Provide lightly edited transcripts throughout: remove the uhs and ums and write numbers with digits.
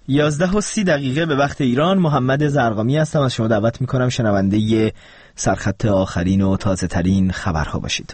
11:30 به وقت ایران. محمد زرقامی هستم. از شما دعوت میکنم شنونده سرخط آخرین و تازه ترین خبرها باشید.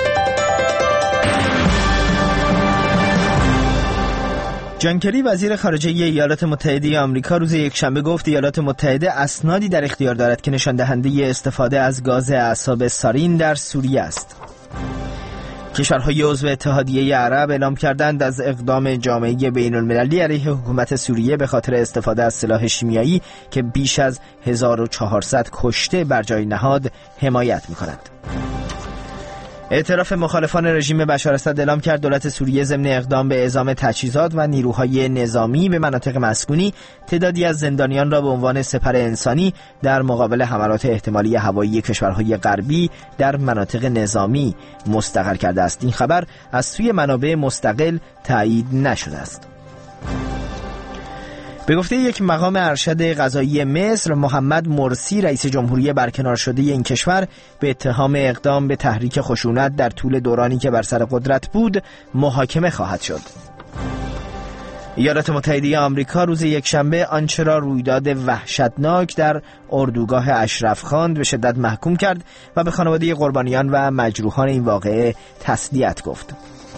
جان کری وزیر خارجه ایالات متحده آمریکا روز یکشنبه گفت ایالات متحده اسنادی در اختیار دارد که نشان دهنده استفاده از گاز اعصاب سارین در سوریه است. کشورهای عضو اتحادیه عرب اعلام کردند از اقدام جامعه بین المللی علیه حکومت سوریه به خاطر استفاده از سلاح شیمیایی که بیش از 1400 کشته بر جای نهاد حمایت می‌کند. ائتلاف مخالفان رژیم بشار اسد اعلام کرد دولت سوریه ضمن اقدام به اعزام تجهیزات و نیروهای نظامی به مناطق مسکونی تعدادی از زندانیان را به عنوان سپر انسانی در مقابل حملات احتمالی هوایی کشورهای غربی در مناطق نظامی مستقر کرده است. این خبر از سوی منابع مستقل تایید نشده است. به گفته یک مقام ارشد قضایی مصر، محمد مرسی رئیس جمهوری برکنار شده این کشور به اتهام اقدام به تحریک خشونت در طول دورانی که بر سر قدرت بود محاکمه خواهد شد. ایالات متحده آمریکا روز یکشنبه آنچه را رویداد وحشتناک در اردوگاه اشرف خان به شدت محکوم کرد و به خانواده قربانیان و مجروحان این واقعه تسلیت گفت.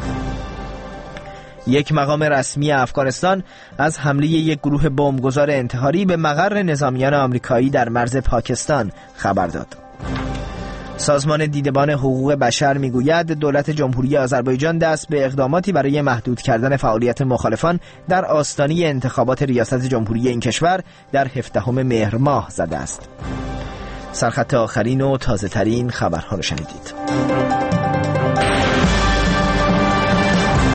یک مقام رسمی افغانستان از حمله یک گروه بمبگذار انتحاری به مقر نظامیان آمریکایی در مرز پاکستان خبر داد. سازمان دیدبان حقوق بشر میگوید دولت جمهوری آذربایجان دست به اقداماتی برای محدود کردن فعالیت مخالفان در آستانه انتخابات ریاست جمهوری این کشور در 17 مهر ماه زده است. سرخط آخرین و تازه ترین خبرها را شنیدید.